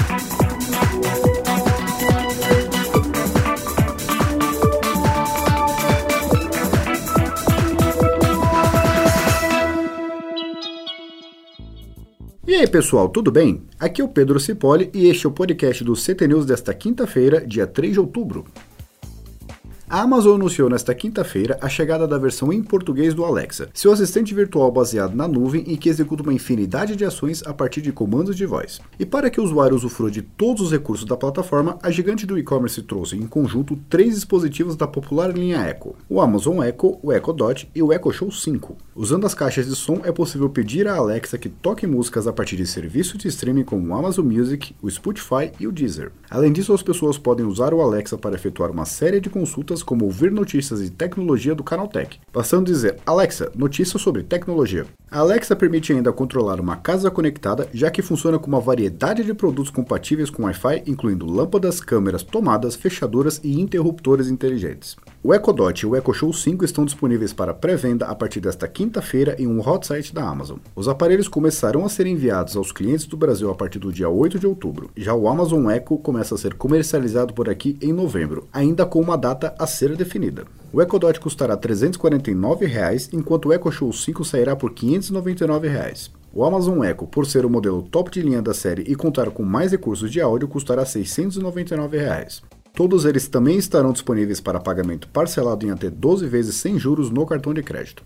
E aí pessoal, tudo bem? Aqui é o Pedro Cipolli e este é o podcast do CT News desta quinta-feira, dia 3 de outubro. A Amazon anunciou nesta quinta-feira a chegada da versão em português do Alexa, seu assistente virtual baseado na nuvem e que executa uma infinidade de ações a partir de comandos de voz. E para que o usuário usufrua de todos os recursos da plataforma, a gigante do e-commerce trouxe em conjunto 3 dispositivos da popular linha Echo: o Amazon Echo, o Echo Dot e o Echo Show 5. Usando as caixas de som, é possível pedir à Alexa que toque músicas a partir de serviços de streaming como o Amazon Music, o Spotify e o Deezer. Além disso, as pessoas podem usar o Alexa para efetuar uma série de consultas, como ouvir notícias de tecnologia do Canaltech, bastando dizer: Alexa, notícias sobre tecnologia. A Alexa permite ainda controlar uma casa conectada, já que funciona com uma variedade de produtos compatíveis com Wi-Fi, incluindo lâmpadas, câmeras, tomadas, fechaduras e interruptores inteligentes. O Echo Dot e o Echo Show 5 estão disponíveis para pré-venda a partir desta quinta-feira em um hot site da Amazon. Os aparelhos começarão a ser enviados aos clientes do Brasil a partir do dia 8 de outubro. Já o Amazon Echo começa a ser comercializado por aqui em novembro, ainda com uma data a ser definida. O Echo Dot custará R$ 349, enquanto o Echo Show 5 sairá por R$ 599. O Amazon Echo, por ser o modelo top de linha da série e contar com mais recursos de áudio, custará R$ 699. Todos eles também estarão disponíveis para pagamento parcelado em até 12 vezes sem juros no cartão de crédito.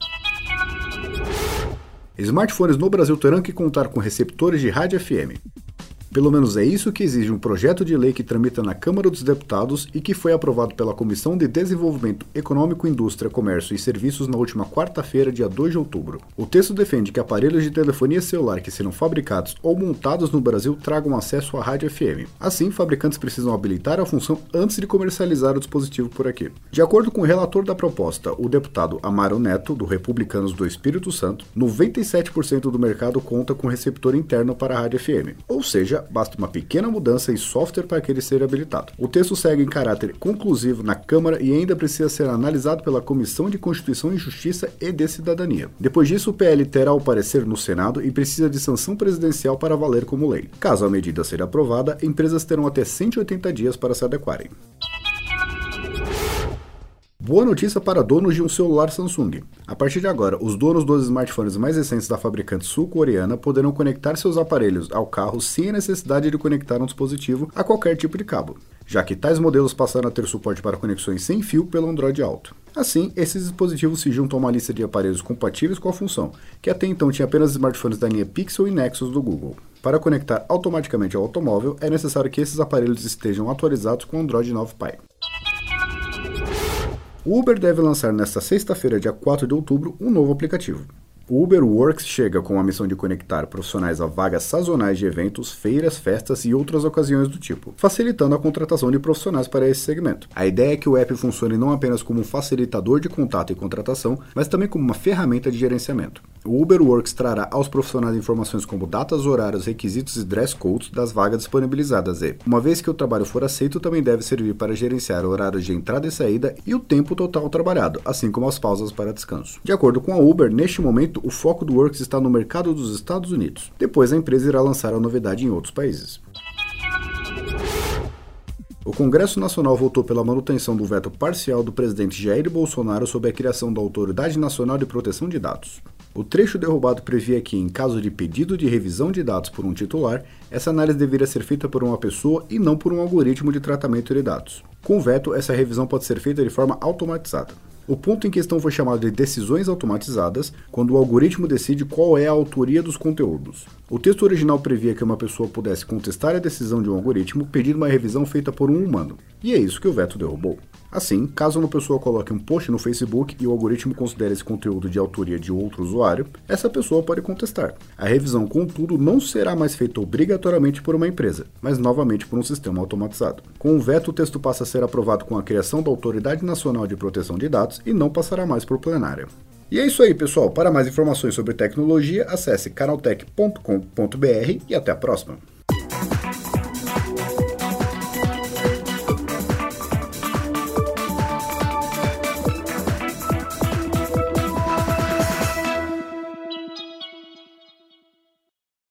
Smartphones no Brasil terão que contar com receptores de rádio FM. Pelo menos é isso que exige um projeto de lei que tramita na Câmara dos Deputados e que foi aprovado pela Comissão de Desenvolvimento Econômico, Indústria, Comércio e Serviços na última quarta-feira, dia 2 de outubro. O texto defende que aparelhos de telefonia celular que serão fabricados ou montados no Brasil tragam acesso à rádio FM. Assim, fabricantes precisam habilitar a função antes de comercializar o dispositivo por aqui. De acordo com o relator da proposta, o deputado Amaro Neto, do Republicanos do Espírito Santo, 97% do mercado conta com receptor interno para a rádio FM, ou seja, basta uma pequena mudança em software para que ele seja habilitado. O texto segue em caráter conclusivo na Câmara e ainda precisa ser analisado pela Comissão de Constituição e Justiça e de Cidadania. Depois disso, o PL terá o parecer no Senado e precisa de sanção presidencial para valer como lei. Caso a medida seja aprovada, empresas terão até 180 dias para se adequarem. Boa notícia para donos de um celular Samsung. A partir de agora, os donos dos smartphones mais recentes da fabricante sul-coreana poderão conectar seus aparelhos ao carro sem a necessidade de conectar um dispositivo a qualquer tipo de cabo, já que tais modelos passaram a ter suporte para conexões sem fio pelo Android Auto. Assim, esses dispositivos se juntam a uma lista de aparelhos compatíveis com a função, que até então tinha apenas smartphones da linha Pixel e Nexus do Google. Para conectar automaticamente ao automóvel, é necessário que esses aparelhos estejam atualizados com o Android 9 Pie. O Uber deve lançar nesta sexta-feira, dia 4 de outubro, um novo aplicativo. O Uber Works chega com a missão de conectar profissionais a vagas sazonais de eventos, feiras, festas e outras ocasiões do tipo, facilitando a contratação de profissionais para esse segmento. A ideia é que o app funcione não apenas como um facilitador de contato e contratação, mas também como uma ferramenta de gerenciamento. O Uber Works trará aos profissionais informações como datas, horários, requisitos e dress codes das vagas disponibilizadas e, uma vez que o trabalho for aceito, também deve servir para gerenciar horários de entrada e saída e o tempo total trabalhado, assim como as pausas para descanso. De acordo com a Uber, neste momento, o foco do Works está no mercado dos Estados Unidos. Depois, a empresa irá lançar a novidade em outros países. O Congresso Nacional votou pela manutenção do veto parcial do presidente Jair Bolsonaro sobre a criação da Autoridade Nacional de Proteção de Dados. O trecho derrubado previa que, em caso de pedido de revisão de dados por um titular, essa análise deveria ser feita por uma pessoa e não por um algoritmo de tratamento de dados. Com o veto, essa revisão pode ser feita de forma automatizada. O ponto em questão foi chamado de decisões automatizadas, quando o algoritmo decide qual é a autoria dos conteúdos. O texto original previa que uma pessoa pudesse contestar a decisão de um algoritmo pedindo uma revisão feita por um humano, e é isso que o veto derrubou. Assim, caso uma pessoa coloque um post no Facebook e o algoritmo considere esse conteúdo de autoria de outro usuário, essa pessoa pode contestar. A revisão, contudo, não será mais feita obrigatoriamente por uma empresa, mas novamente por um sistema automatizado. Com o veto, o texto passa a ser aprovado com a criação da Autoridade Nacional de Proteção de Dados e não passará mais por plenária. E é isso aí, pessoal. Para mais informações sobre tecnologia, acesse canaltech.com.br e até a próxima.